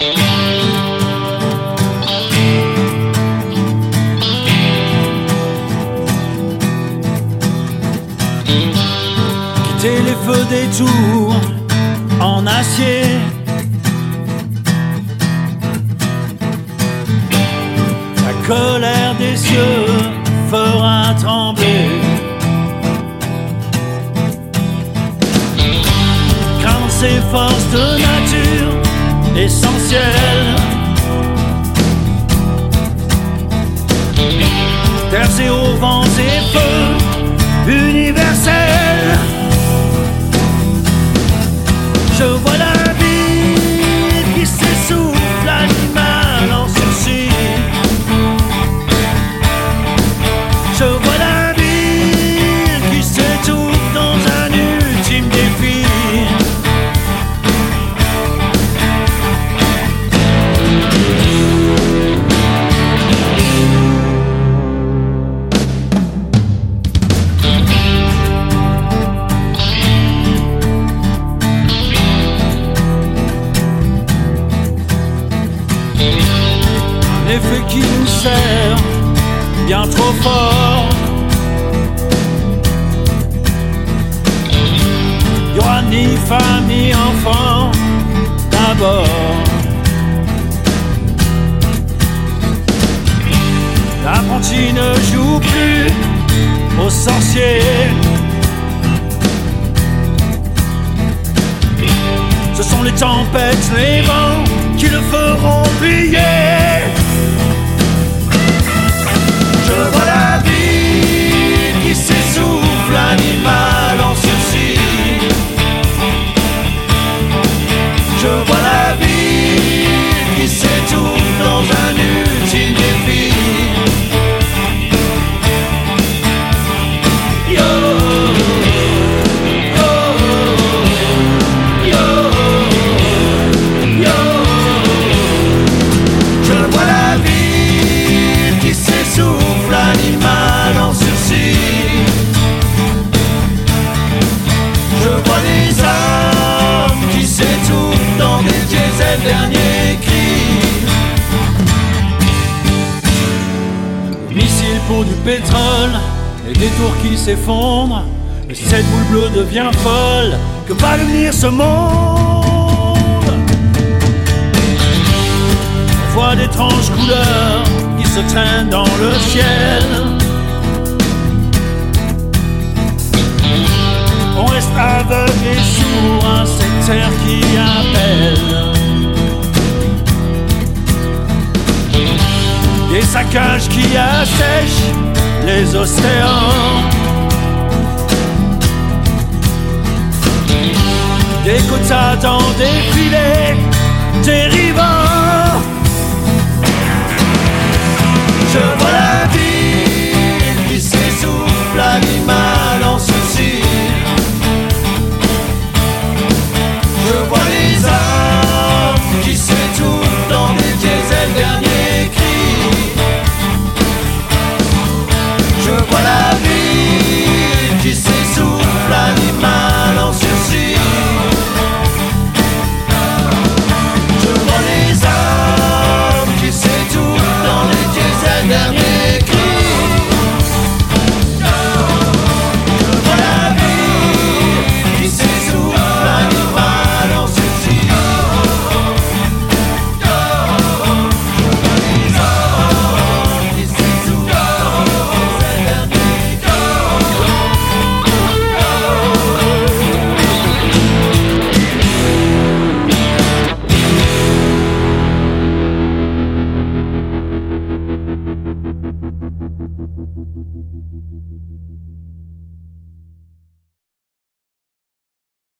Quitter les feux des tours en acier, la colère des cieux fera trembler. Craindre ces forces de nature essentielles, terres et aux vents et feux universels. Je vois la vie qui s'essouffle, l'animal en sursis. Je vois la vie qui s'étouffe dans un ultime défi. Un effet qui nous sert bien trop fort. Il n'y aura ni femme ni enfant d'abord. L'apprenti ne joue plus au sorcier. Ce sont les tempêtes, les vents qui le feront plier. Je vois la vie qui s'essouffle, l'animal en sursis. Je vois la vie qui s'étouffe dans un ultime défi. Yo, yo, yo, yo. Je vois la vie qui s'essouffle, l'animal en sursis. Je vois les âmes qui s'étouffent dans des diesels derniers cris. Des missiles pour du pétrole et des tours qui s'effondrent. Et cette boule bleue devient folle. Que va devenir ce monde? On voit d'étranges couleurs qui se traînent dans le ciel. On reste aveugle et sourd à cette terre qui appelle. Des saccages qui assèchent les océans. Des quotas dans des filets dérivants. Je vois la vie